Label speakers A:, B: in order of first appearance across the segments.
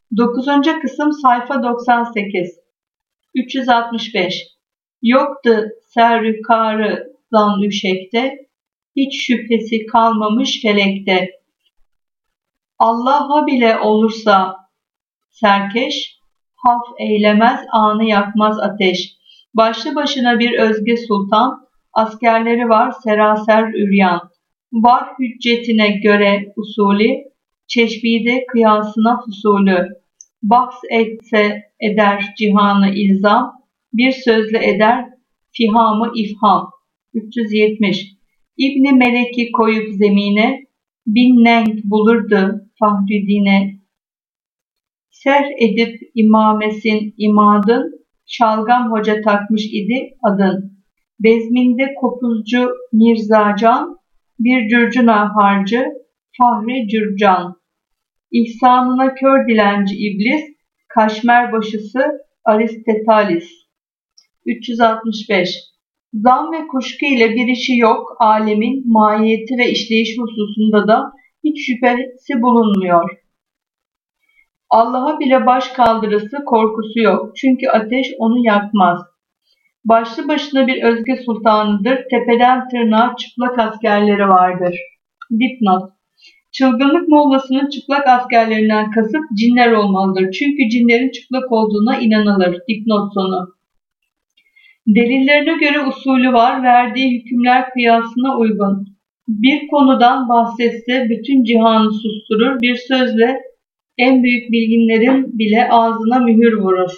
A: 9. kısım sayfa 98. 365. Yoktu serrükarı zan üşekte, hiç şüphesi kalmamış felekte. Allah'a bile olursa serkeş, haf eylemez anı yakmaz ateş. Başlı başına bir özge sultan, askerleri var seraser üryan. Var hüccetine göre usulü, çeşvide kıyasına fusulü. Bahs etse eder cihanı ilzam, bir sözle eder fihamı ifham. 370. İbni Melek'i koyup zemine, bin nenk bulurdu Fahridine. Ser edip imamesin imadın, Şalgam Hoca takmış idi adın. Bezminde kopuzcu Mirzacan, bir cürcuna harcı Fahri Cürcan. İhsanına kör dilenci iblis, kaşmer başısı Aristetalis. 365. Zan ve kuşku ile bir işi yok, alemin mahiyeti ve işleyiş hususunda da hiç şüphesi bulunmuyor. Allah'a bile baş kaldırısı, korkusu yok. Çünkü ateş onu yakmaz. Başlı başına bir özge sultanıdır. Tepeden tırnağa çıplak askerleri vardır. Dipnot. Çılgınlık mollasının çıplak askerlerinden kasıt cinler olmalıdır. Çünkü cinlerin çıplak olduğuna inanılır. Dipnot sonu. Delillerine göre usulü var. Verdiği hükümler kıyasına uygun. Bir konudan bahsetse bütün cihanı susturur. Bir sözle en büyük bilginlerin bile ağzına mühür vurur.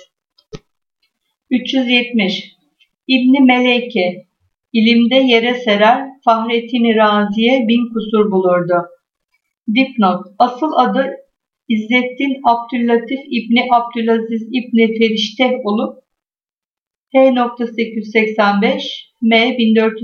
A: 370. İbni Meleke, ilimde yere serer, Fahrettin Razi'ye bin kusur bulurdu. Dipnot, asıl adı İzzettin Abdüllatif İbni Abdülaziz İbni Ferişteh olup H.885 M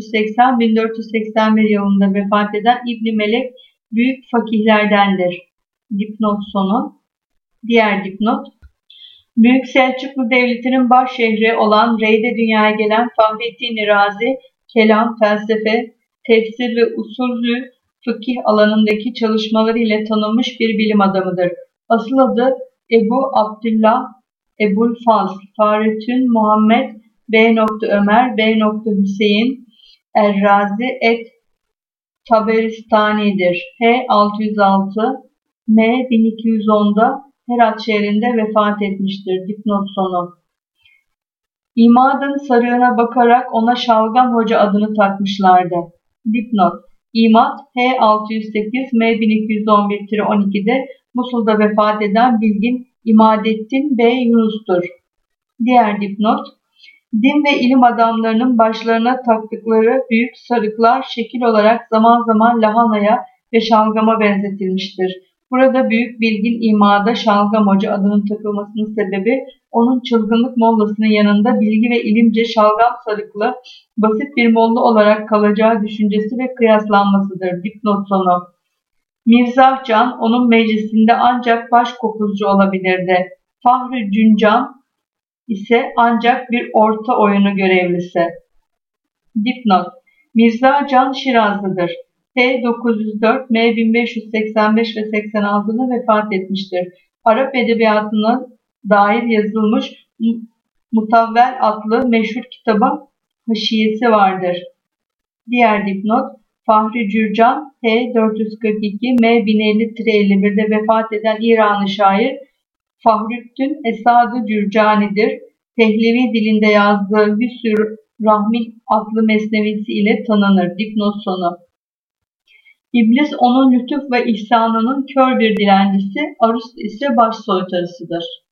A: 1480-1481 yılında vefat eden İbni Melek büyük fakihlerdendir. Dipnot sonu. Diğer dipnot. Büyük Selçuklu Devleti'nin baş şehri olan Rey'de dünyaya gelen Fahrettin Razi, kelam, felsefe, tefsir ve usulü fıkih alanındaki çalışmaları ile tanınmış bir bilim adamıdır. Asıl adı Ebu Abdullah Ebu'l-Fazl Fahrettin Muhammed B. Ömer B. Hüseyin Er-Razi et-Taberistani'dir. H. 606 M. 1210'da Herat şehrinde vefat etmiştir. Dipnot sonu. İmadın sarığına bakarak ona Şalgam Hoca adını takmışlardı. Dipnot. İmad H. 608 M. 1211-12'de Musul'da vefat eden bilgin İmadettin B. Yunus'tur. Diğer dipnot. Din ve ilim adamlarının başlarına taktıkları büyük sarıklar şekil olarak zaman zaman lahanaya ve şalgama benzetilmiştir. Burada büyük bilgin imada Şalgam Hoca adının takılmasının sebebi onun çılgınlık mollasının yanında bilgi ve ilimce şalgam sarıklı basit bir molla olarak kalacağı düşüncesi ve kıyaslanmasıdır. Dipnot sonu. Mirzahcan onun meclisinde ancak baş kopuzcu olabilirdi. Fahri Cüncan ise ancak bir orta oyunu görevlisi. Dipnot. Mirzahcan Şirazlıdır. H. 904 M. 1585 ve 86'da vefat etmiştir. Arap edebiyatına dair yazılmış Mutavvel adlı meşhur kitaba haşiyesi vardır. Diğer dipnot. Fahri Cürcan H. 442 M. 1050-51'de vefat eden İranlı şair Fahrüddin Esad-ı Cürcani'dir. Pehlevi dilinde yazdığı Hüsr-ü Rahmin adlı mesnevisi ile tanınır. Dipnot sonu. İblis onun lütuf ve ihsanının kör bir dilencisi, Arust ise baş soytarısıdır.